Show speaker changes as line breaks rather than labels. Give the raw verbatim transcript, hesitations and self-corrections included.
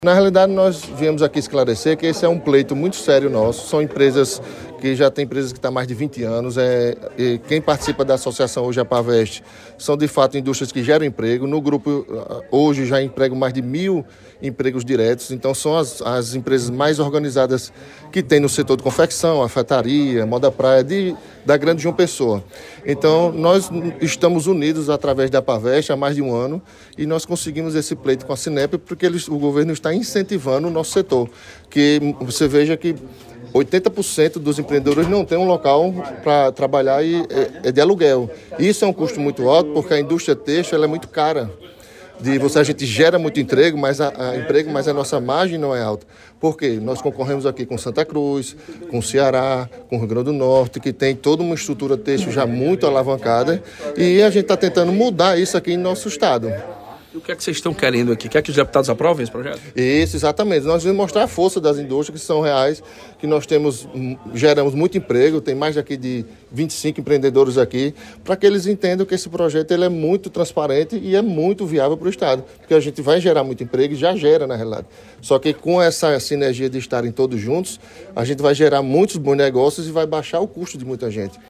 Na realidade, nós viemos aqui esclarecer que esse é um pleito muito sério nosso. São empresas que já tem empresas que estão há mais de vinte anos. É, e quem participa da associação hoje, a Pavest, são de fato indústrias que geram emprego. No grupo, hoje, já empregam mais de mil empregos diretos. Então, são as, as empresas mais organizadas que tem no setor de confecção, afetaria, moda praia, de, da Grande João Pessoa. Então, nós estamos unidos através da Pavest há mais de um ano e nós conseguimos esse pleito com a Sinep porque eles, o governo está incentivando o nosso setor. Que você veja que oitenta por cento dos empreendedores não tem um local para trabalhar e é, é de aluguel. Isso é um custo muito alto porque a indústria têxtil ela é muito cara. De você, a gente gera muito emprego, mas a, a emprego, mas a nossa margem não é alta. Por quê? Nós concorremos aqui com Santa Cruz, com Ceará, com Rio Grande do Norte, que tem toda uma estrutura têxtil já muito alavancada, e a gente está tentando mudar isso aqui em nosso estado.
E o que é que vocês estão querendo aqui? Quer que os deputados aprovem esse projeto?
Isso, exatamente. Nós vamos mostrar a força das indústrias que são reais, que nós temos, geramos muito emprego, tem mais daqui de vinte e cinco empreendedores aqui, para que eles entendam que esse projeto ele é muito transparente e é muito viável para o Estado, porque a gente vai gerar muito emprego e já gera, na realidade. Só que com essa sinergia de estarem todos juntos, a gente vai gerar muitos bons negócios e vai baixar o custo de muita gente.